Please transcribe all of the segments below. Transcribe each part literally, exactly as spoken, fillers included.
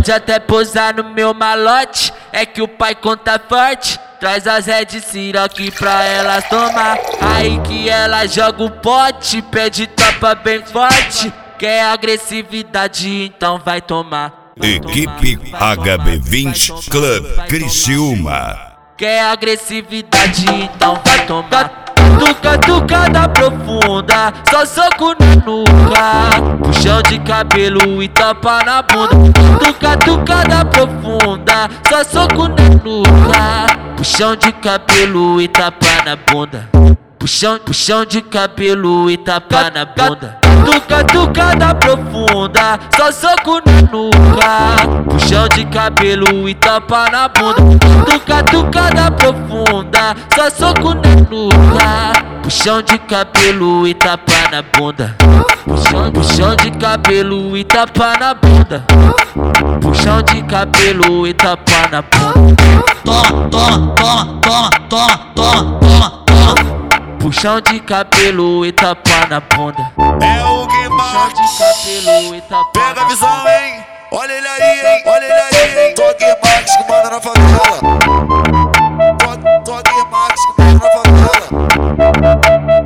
Pode até posar no meu malote, é que o pai conta forte. Traz as Red Siroc pra elas tomar. Aí que ela joga o pote, pede topa bem forte. Quer agressividade, então vai tomar. Equipe H B vinte Club Criciúma. Quer agressividade, então vai tomar. Tuca, tuca da profunda, só soco na nuca, puxão de cabelo e tapa na bunda. Tuca, tuca da profunda, só soco na nuca, puxão de cabelo e tapa na bunda. Puxão, puxão de cabelo e tapa na bunda. Tuca, tuca da profunda, só soco na nuca, puxão de cabelo e tapa na bunda. Tuca, tuca da profunda, só soco na nuca, puxão de cabelo e tapa na bunda. Puxão, puxão de cabelo e tapa na bunda. Puxão de cabelo e tapa na bunda. Toma, toma, toma, toma, toma, toma, toma, toma. Puxão de cabelo e tapa na bunda. É o que Puxão de cabelo e tapa na bunda. pega a visão, hein? Olha ele aí, hein? Olha ele aí, hein? Toque Max que manda na favela. Toque, toque Max que manda na favela.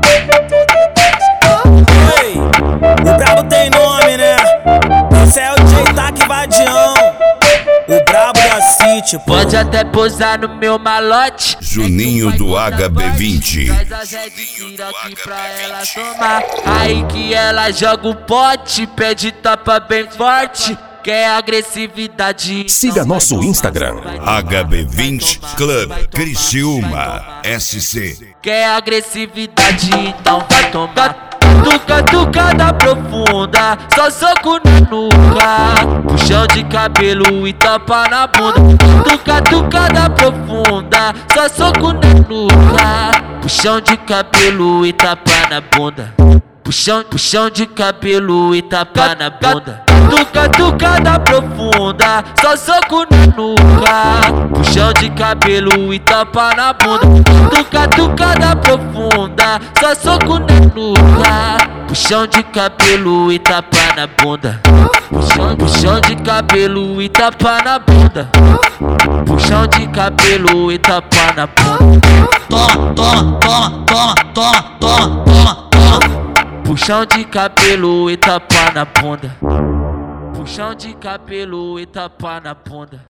Ei, o brabo tem nome, né? Esse é o J Tac Vadião, o brabo da City, pô. Pode até posar no meu malote, Juninho do H B vinte. traz as Red Siroc pra ela tomar. Aí que ela joga o pote, pede topa bem forte. Quer agressividade, Siga nosso Instagram. H B vinte Club Criciúma S C. Quer agressividade, então vai tomar. Tuca, tuca da profunda, só soco na nuca, puxão de cabelo e tapa na bunda. Tuca, tuca da profunda, só soco na nuca, puxão de cabelo e tapa na bunda. Puxão, puxão de cabelo e tapa na bunda. Tuca, tuca da profunda, só soco na nuca, puxão de cabelo e tapa na bunda. Tuca, tuca da profunda, só soco na nuca, puxão de cabelo e tapa na bunda. Puxão, puxão de cabelo e tapa na bunda. Puxão de cabelo e tapa na bunda. Toma, toma, toma, toma, toma, toma, toma, toma. Puxão de cabelo e tapa na bunda. Puxão de cabelo e tapa na bunda.